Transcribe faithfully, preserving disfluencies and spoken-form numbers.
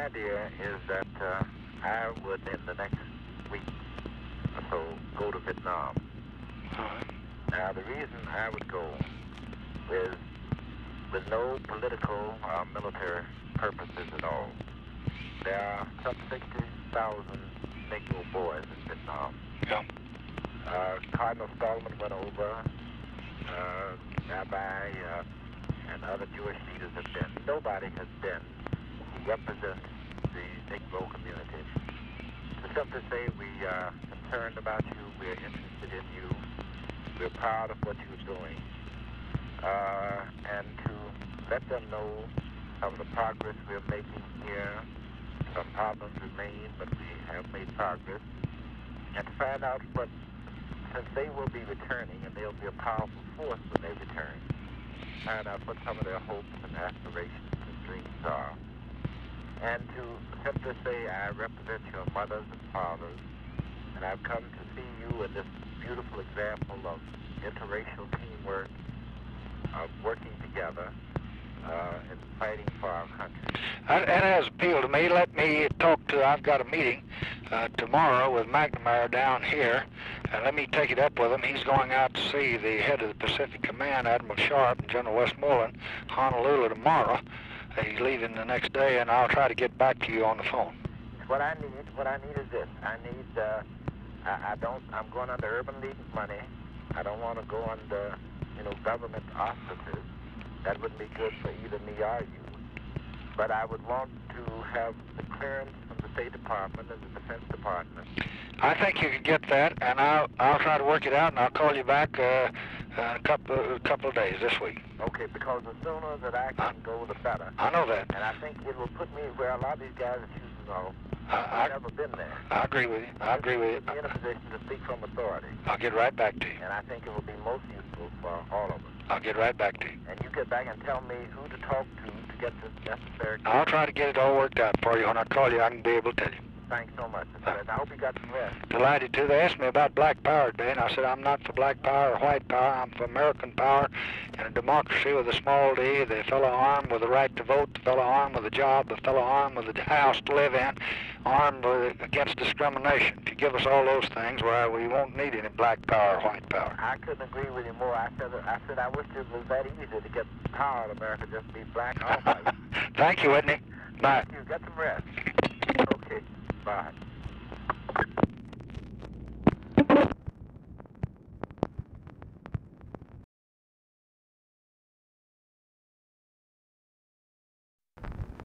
idea is that uh, I would, in the next week or so, go to Vietnam. Uh-huh. Now, the reason I would go is with no political or military purposes at all. There are some sixty thousand Negro boys in Vietnam. Yeah. Uh, Cardinal Stallman went over, uh, Rabbi uh, and other Jewish leaders have been. Nobody has been who represents the Negro community. To simply say we are concerned about you, we're interested in you, we're proud of what you're doing, uh, and to let them know of the progress we're making here. Some problems remain, but we have made progress. And to find out what, since they will be returning, and they'll be a powerful force when they return, find out what some of their hopes and aspirations and dreams are. And to simply say, I represent your mothers and fathers, and I've come to see you in this beautiful example of interracial teamwork, of working together, uh, and fighting for our country. That, that has appealed to me. Let me talk to, I've got a meeting uh, tomorrow with McNamara down here, and let me take it up with him. He's going out to see the head of the Pacific Command, Admiral Sharp, and General Westmoreland, Honolulu tomorrow. Uh, he's leaving the next day, and I'll try to get back to you on the phone. What I need, what I need is this. I need, uh, I, I don't, I'm going under Urban League money. I don't want to go under, you know, government auspices. That wouldn't be good for either me or you. But I would want to have the clearance from the State Department and the Defense Department. I think you can get that, and I'll I'll try to work it out, and I'll call you back uh, uh, a couple a couple of days this week. Okay, because the sooner that I can uh, go, the better. I know that. And I think it will put me where a lot of these guys are choosing off. I've never been there. I agree with you. I agree with you. Put me in a position to speak from authority. I'll get right back to you. And I think it will be most useful for all of us. I'll get right back to you. And you get back and tell me who to talk to to get this necessary. I'll try to get it all worked out for you. When I call you, I can be able to tell you. Thanks so much. Uh, I hope you got some rest. Delighted to. They asked me about black power today, and I said I'm not for black power or white power. I'm for American power and a democracy with a small d, the fellow armed with the right to vote, the fellow armed with a job, the fellow armed with a house to live in, armed with, against discrimination. If you give us all those things, well, we won't need any black power or white power. I couldn't agree with you more. I said, I said I wish it was that easy to get power in America, just be black or white. Thank you, Whitney. Bye. Thank you. Get some rest.